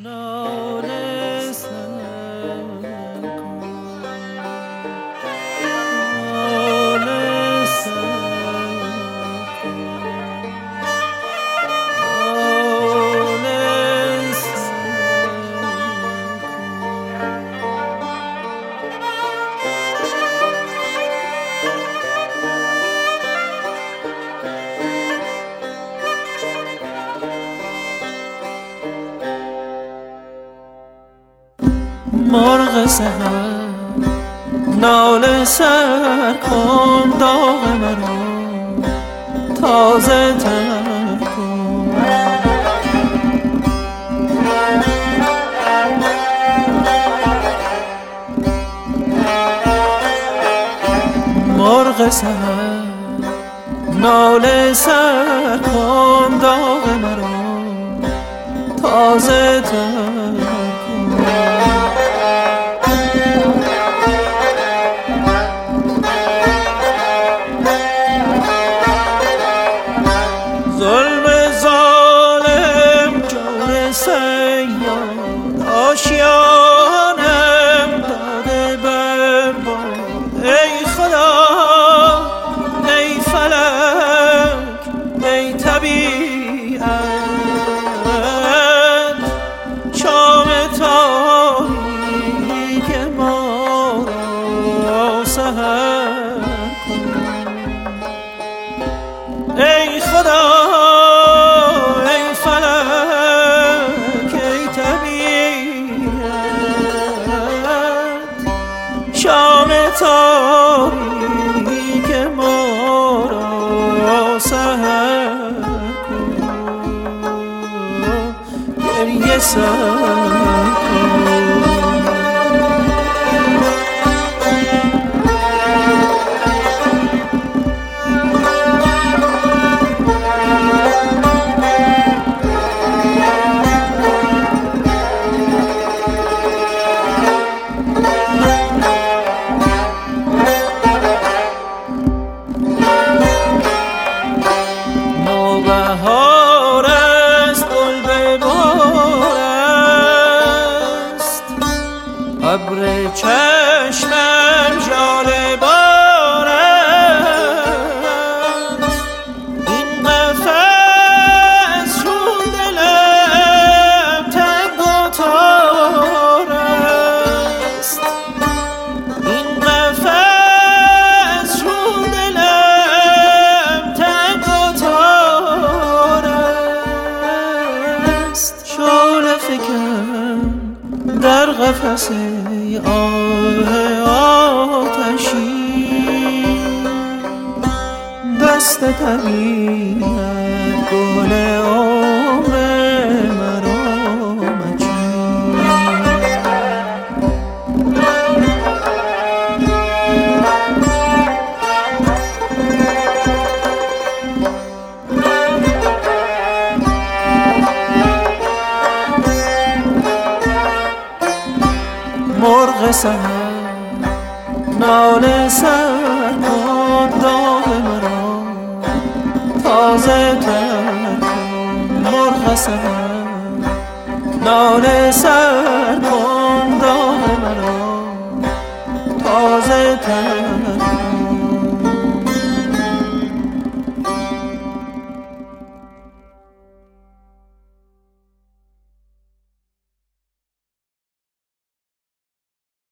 ناله سر کن، ناله سر کن، ناله سر مرغ سحر ناله سر کن، داغ مرا تازه تر کن. مرغ سحر ناله سر کن، داغ مرا تازه تر کن. ظلم ظالم جور سیاد آشیانم داده برباد. ای خدا ای فلک ای طبیعت، شام تاریک ما را سحر کن. ای خدا ای فلک ای طبیعت، شام تاریک ما را سحر کن. گریه سر کن. بهار است گل به بار است، ابر چشمم ژاله بار است. این قفس چون دلم تنگ و تار است. این قفس چون دلم تنگ و تار است. شعله فکن در قفس آه آتشی، دست طبیعت گل عمر مرا مچین. مرغ سحر ناله سر کن، داغ مرا تازه تر کن. مرغ سحر ناله سر کن،